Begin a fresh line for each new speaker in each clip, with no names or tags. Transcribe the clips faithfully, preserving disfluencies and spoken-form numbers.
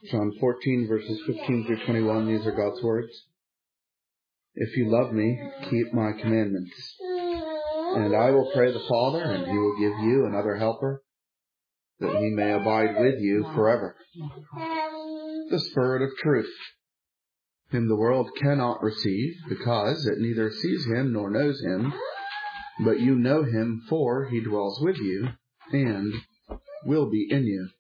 John fourteen, verses fifteen through twenty-one, these are God's words. If you love me, keep my commandments. And I will pray the Father, and he will give you another helper, that he may abide with you forever. The Spirit of truth, whom the world cannot receive, because it neither sees him nor knows him, but you know him, for he dwells with you, and will be in you.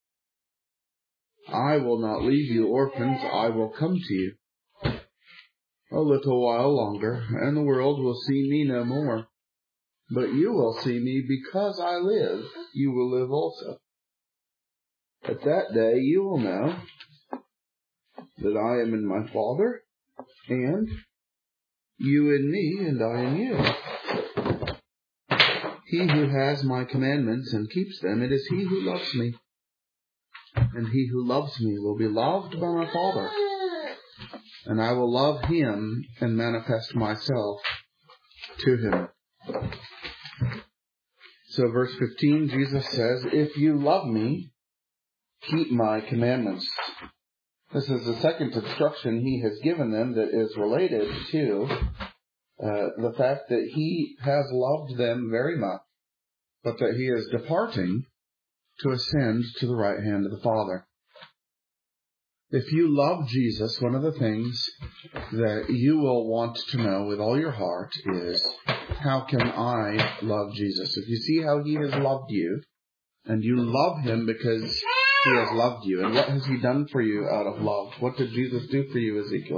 I will not leave you orphans, I will come to you. A little while longer, and the world will see me no more. But you will see me, because I live, you will live also. At that day you will know that I am in my Father, and you in me, and I in you. He who has my commandments and keeps them, it is he who loves me. And he who loves me will be loved by my Father. And I will love him and manifest myself to him. So verse fifteen, Jesus says, if you love me, keep my commandments. This is the second instruction he has given them that is related to uh, the fact that he has loved them very much, but that he is departing to ascend to the right hand of the Father. If you love Jesus, one of the things that you will want to know with all your heart is, how can I love Jesus? If you see how he has loved you, and you love him because he has loved you, and what has he done for you out of love? What did Jesus do for you, Ezekiel?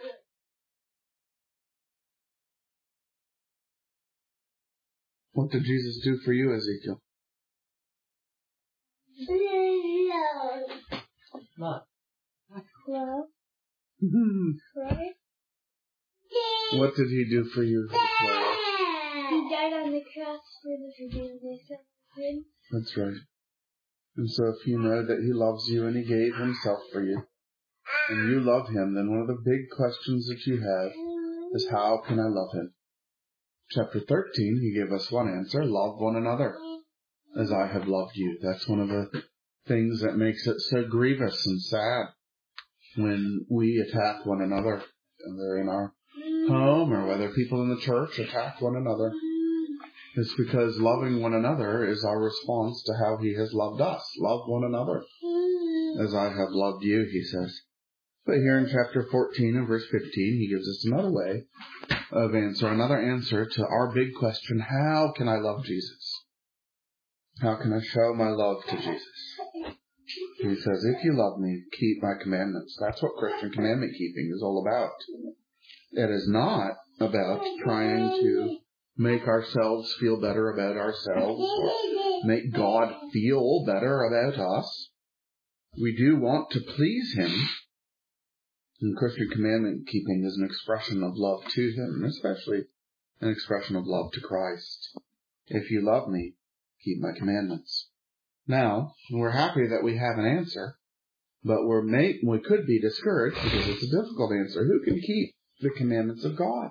What did Jesus do for you, Ezekiel?
Love.
Love. Right?
What did he do for you?
He died on the cross for the forgiveness of sin.
That's right. And so if you know that he loves you and he gave himself for you, and you love him, then one of the big questions that you have is, how can I love him? Chapter thirteen, he gave us one answer: love one another as I have loved you. That's one of the things that makes it so grievous and sad when we attack one another, whether in our home or whether people in the church attack one another. It's because loving one another is our response to how he has loved us. Love one another as I have loved you, he says. But here in chapter fourteen and verse fifteen, he gives us another way of answer, another answer to our big question: how can I love Jesus? How can I show my love to Jesus? He says, if you love me, keep my commandments. That's what Christian commandment keeping is all about. It is not about trying to make ourselves feel better about ourselves or make God feel better about us. We do want to please him. And Christian commandment keeping is an expression of love to him, and especially an expression of love to Christ. If you love me, keep my commandments. Now, we're happy that we have an answer, but we're made, we could be discouraged because it's a difficult answer. Who can keep the commandments of God?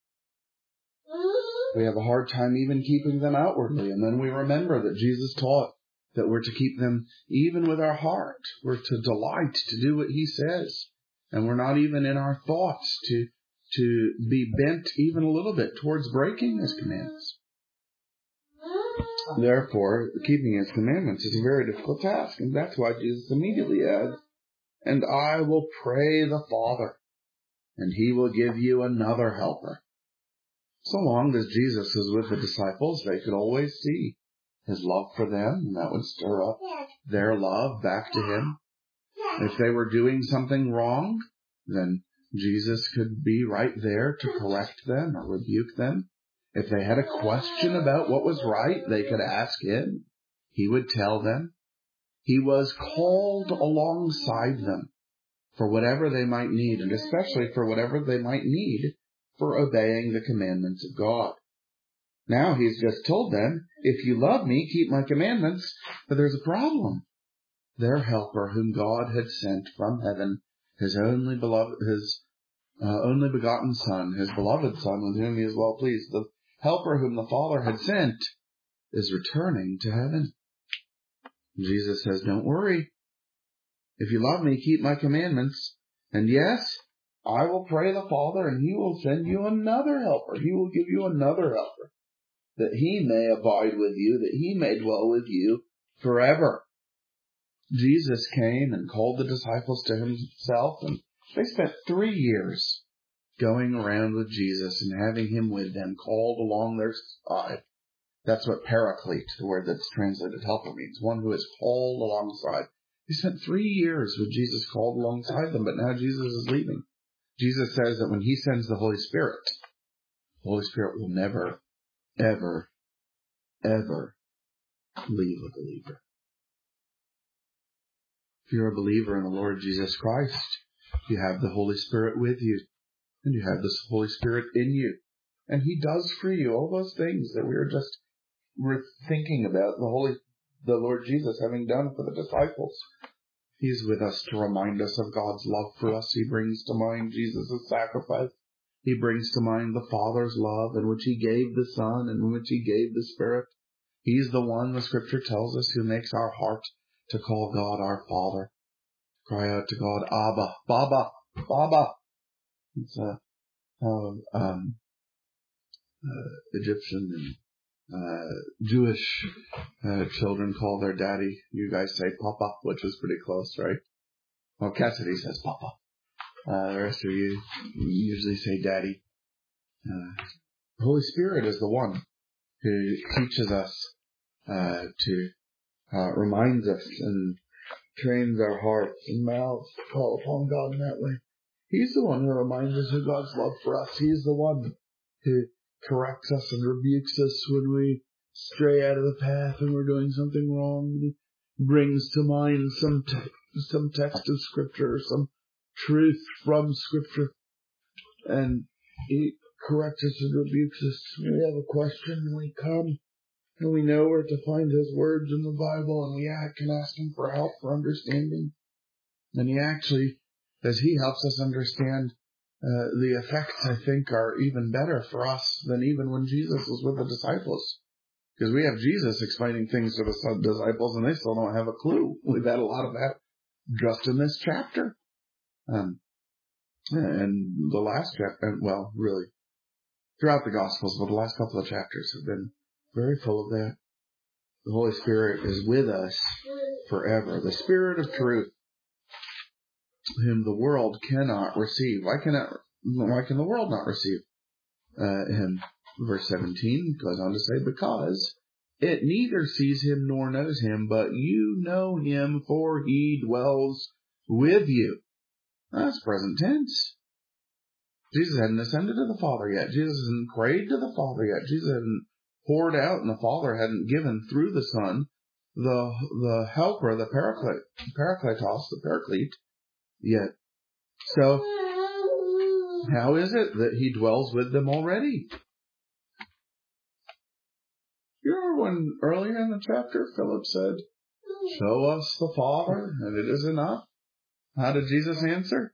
We have a hard time even keeping them outwardly, and then we remember that Jesus taught that we're to keep them even with our heart. We're to delight to do what he says, and we're not even in our thoughts to to be bent even a little bit towards breaking his commands. Therefore, keeping his commandments is a very difficult task, and that's why Jesus immediately adds, and I will pray the Father, and he will give you another helper. So long as Jesus was with the disciples, they could always see his love for them, and that would stir up their love back to him. If they were doing something wrong, then Jesus could be right there to correct them or rebuke them. If they had a question about what was right, they could ask him. He would tell them. He was called alongside them for whatever they might need, and especially for whatever they might need for obeying the commandments of God. Now he's just told them, if you love me, keep my commandments, but there's a problem. Their helper, whom God had sent from heaven, his only beloved, his uh, only begotten Son, his beloved Son, with whom he is well pleased, the helper whom the Father had sent, is returning to heaven. Jesus says, don't worry. If you love me, keep my commandments. And yes, I will pray the Father, and he will send you another helper. He will give you another helper, that he may abide with you, that he may dwell with you forever. Jesus came and called the disciples to himself, and they spent three years going around with Jesus and having him with them, called along their side. That's what paraclete, the word that's translated helper, means, one who is called alongside. He spent three years with Jesus called alongside them, but now Jesus is leaving. Jesus says that when he sends the Holy Spirit, the Holy Spirit will never, ever, ever leave a believer. If you're a believer in the Lord Jesus Christ, you have the Holy Spirit with you, and you have this Holy Spirit in you. And he does for you all those things that we were just we're thinking about, the Holy, the Lord Jesus having done for the disciples. He's with us to remind us of God's love for us. He brings to mind Jesus' sacrifice. He brings to mind the Father's love in which he gave the Son and in which he gave the Spirit. He's the one, the Scripture tells us, who makes our heart to call God our Father. Cry out to God, Abba, Baba, Baba. It's a, how um, uh, Egyptian and Uh, Jewish uh, children call their daddy. You guys say Papa, which is pretty close, right? Well, Cassidy says Papa. Uh, the rest of you usually say Daddy. Uh, the Holy Spirit is the one who teaches us, uh, to, uh, reminds us and trains our hearts and mouths to call upon God in that way. He's the one who reminds us of God's love for us. He's the one who corrects us and rebukes us when we stray out of the path and we're doing something wrong. He brings to mind some te- some text of Scripture, or some truth from Scripture, and he corrects us and rebukes us. When we have a question, and we come, and we know where to find his words in the Bible, and we can ask him for help, for understanding. And he actually, as he helps us understand, Uh, the effects, I think, are even better for us than even when Jesus was with the disciples. Because we have Jesus explaining things to the disciples and they still don't have a clue. We've had a lot of that just in this chapter. Um, and the last chapter, well, really, throughout the Gospels, but the last couple of chapters have been very full of that. The Holy Spirit is with us forever. The Spirit of truth, whom the world cannot receive. Why cannot? Why can the world not receive uh, him? Verse seventeen goes on to say, because it neither sees him nor knows him, but you know him, for he dwells with you. That's present tense. Jesus hadn't ascended to the Father yet. Jesus hadn't prayed to the Father yet. Jesus hadn't poured out, and the Father hadn't given through the Son the the helper, the paraclete, parakletos, the paraclete yet. So, how is it that he dwells with them already? You remember when earlier in the chapter Philip said, show us the Father and it is enough? How did Jesus answer?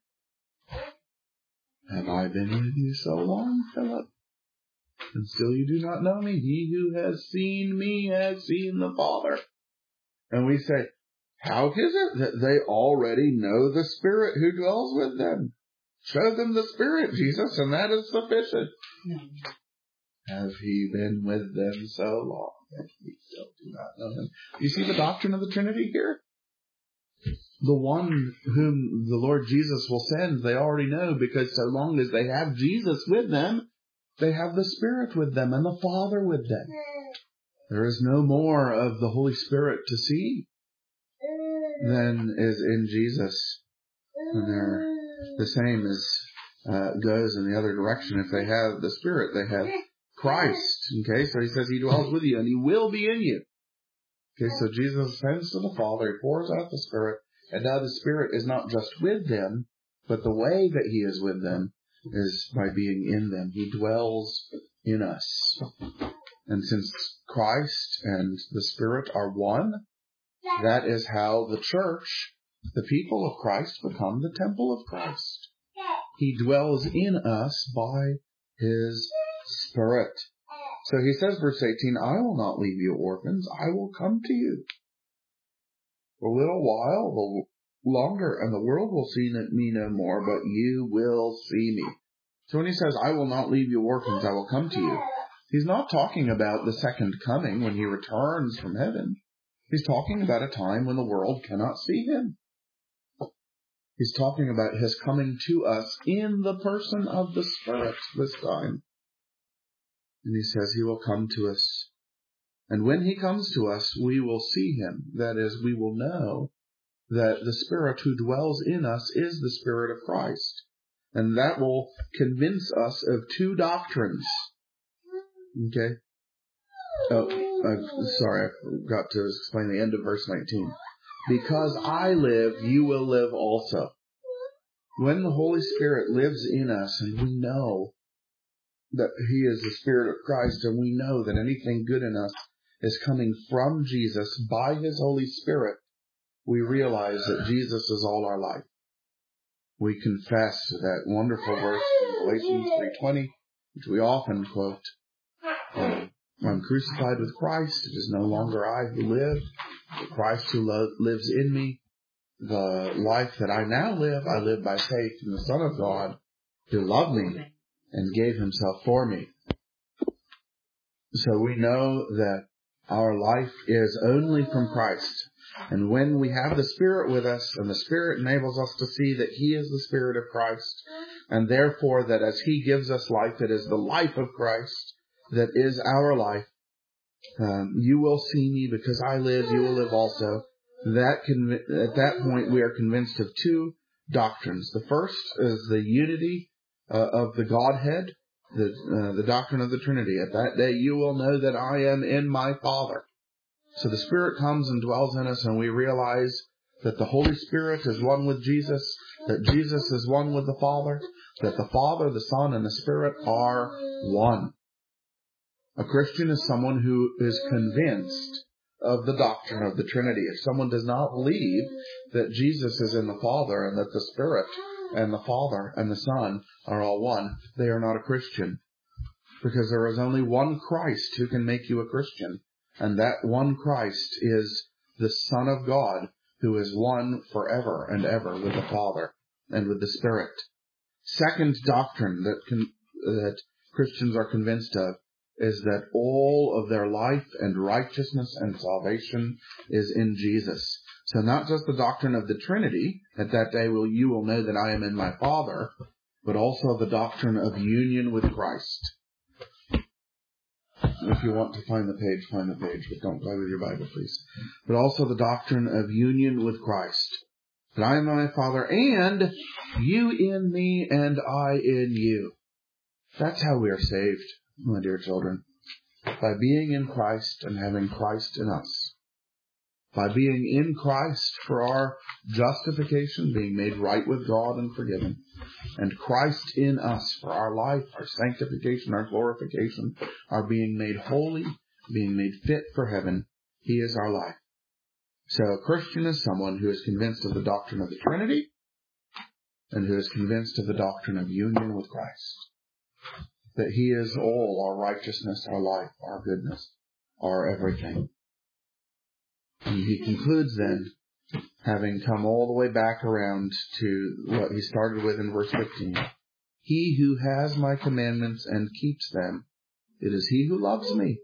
Have I been with you so long, Philip, and still you do not know me? He who has seen me has seen the Father. And we say, how is it that they already know the Spirit who dwells with them? Show them the Spirit, Jesus, and that is sufficient. No. Have he been with them so long that we still do not know him? You see the doctrine of the Trinity here? The one whom the Lord Jesus will send, they already know, because so long as they have Jesus with them, they have the Spirit with them and the Father with them. There is no more of the Holy Spirit to see than is in Jesus. And they're the same as uh, goes in the other direction. If they have the Spirit, they have Christ. Okay, so he says he dwells with you and he will be in you. Okay, so Jesus sends to the Father, he pours out the Spirit, and now the Spirit is not just with them, but the way that he is with them is by being in them. He dwells in us. And since Christ and the Spirit are one, that is how the church, the people of Christ, become the temple of Christ. He dwells in us by his Spirit. So he says, verse eighteen, I will not leave you orphans. I will come to you. For a little while, longer, and the world will see me no more, but you will see me. So when he says, I will not leave you orphans, I will come to you, he's not talking about the second coming when he returns from heaven. He's talking about a time when the world cannot see him. He's talking about his coming to us in the person of the Spirit this time. And he says he will come to us. And when he comes to us, we will see him. That is, we will know that the Spirit who dwells in us is the Spirit of Christ. And that will convince us of two doctrines. Okay? Oh, I'm sorry, I forgot to explain the end of verse nineteen. Because I live, you will live also. When the Holy Spirit lives in us and we know that he is the Spirit of Christ and we know that anything good in us is coming from Jesus by his Holy Spirit, we realize that Jesus is all our life. We confess that wonderful verse in Galatians three twenty, which we often quote. I'm crucified with Christ. It is no longer I who live, but Christ who lo- lives in me. The life that I now live, I live by faith in the Son of God who loved me and gave himself for me. So we know that our life is only from Christ. And when we have the Spirit with us, and the Spirit enables us to see that he is the Spirit of Christ, and therefore that as he gives us life, it is the life of Christ that is our life. Um, you will see me because I live, you will live also. That conv- at that point, we are convinced of two doctrines. The first is the unity uh, of the Godhead, the uh, the doctrine of the Trinity. At that day, you will know that I am in my Father. So the Spirit comes and dwells in us, and we realize that the Holy Spirit is one with Jesus, that Jesus is one with the Father, that the Father, the Son, and the Spirit are one. A Christian is someone who is convinced of the doctrine of the Trinity. If someone does not believe that Jesus is in the Father and that the Spirit and the Father and the Son are all one, they are not a Christian. Because there is only one Christ who can make you a Christian. And that one Christ is the Son of God, who is one forever and ever with the Father and with the Spirit. Second doctrine that can, that Christians are convinced of is that all of their life and righteousness and salvation is in Jesus. So not just the doctrine of the Trinity, at that day will you will know that I am in my Father, but also the doctrine of union with Christ. If you want to find the page, find the page, but don't play with your Bible, please. But also the doctrine of union with Christ. That I am in my Father, and you in me, and I in you. That's how we are saved, my dear children. By being in Christ and having Christ in us. By being in Christ for our justification, being made right with God and forgiven. And Christ in us for our life, our sanctification, our glorification, our being made holy, being made fit for heaven. He is our life. So a Christian is someone who is convinced of the doctrine of the Trinity and who is convinced of the doctrine of union with Christ. That he is all our righteousness, our life, our goodness, our everything. And he concludes then, having come all the way back around to what he started with in verse fifteen. He who has my commandments and keeps them, it is he who loves me.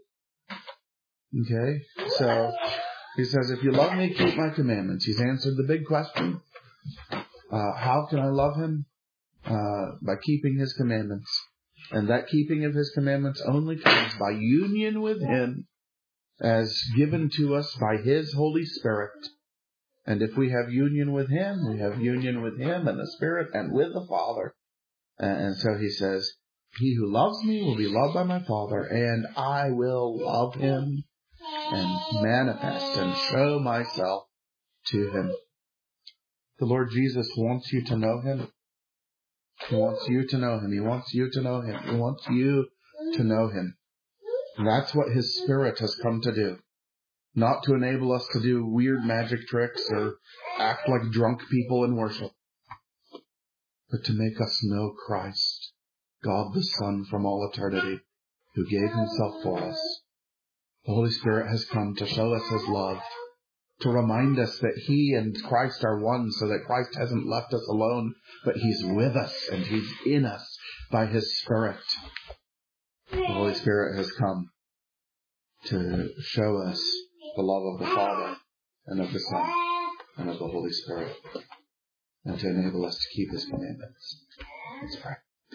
Okay? So, he says, if you love me, keep my commandments. He's answered the big question. Uh, how can I love him? Uh, by keeping his commandments. And that keeping of his commandments only comes by union with him as given to us by his Holy Spirit. And if we have union with him, we have union with him and the Spirit and with the Father. And so he says, he who loves me will be loved by my Father, and I will love him and manifest and show myself to him. The Lord Jesus wants you to know him. He wants you to know him. He wants you to know him. He wants you to know him. And that's what his Spirit has come to do. Not to enable us to do weird magic tricks or act like drunk people in worship, but to make us know Christ, God the Son from all eternity, who gave himself for us. The Holy Spirit has come to show us his love, to remind us that He and Christ are one, so that Christ hasn't left us alone, but He's with us and He's in us by His Spirit. The Holy Spirit has come to show us the love of the Father and of the Son and of the Holy Spirit, and to enable us to keep His commandments. Let's pray.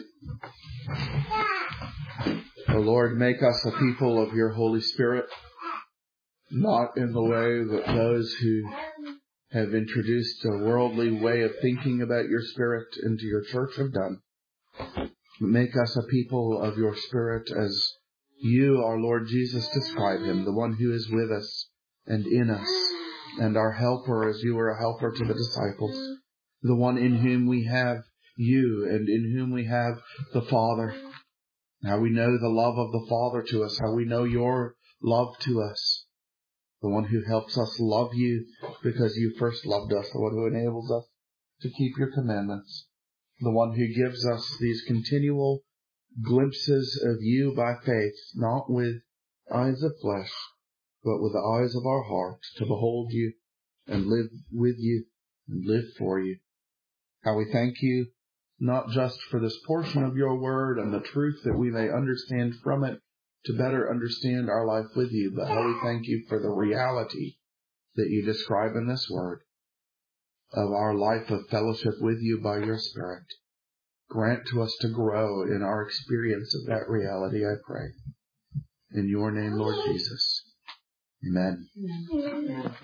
O Lord, make us a people of your Holy Spirit, not in the way that those who have introduced a worldly way of thinking about your Spirit into your church have done. Make us a people of your Spirit as you, our Lord Jesus, describe Him, the one who is with us and in us, and our helper as you were a helper to the disciples, the one in whom we have you and in whom we have the Father. How we know the love of the Father to us, how we know your love to us, the one who helps us love you because you first loved us, the one who enables us to keep your commandments, the one who gives us these continual glimpses of you by faith, not with eyes of flesh, but with the eyes of our hearts, to behold you and live with you and live for you. How we thank you not just for this portion of your word and the truth that we may understand from it to better understand our life with you, but how we thank you for the reality that you describe in this word of our life of fellowship with you by your Spirit. Grant to us to grow in our experience of that reality, I pray. In your name, Lord Jesus. Amen. Amen.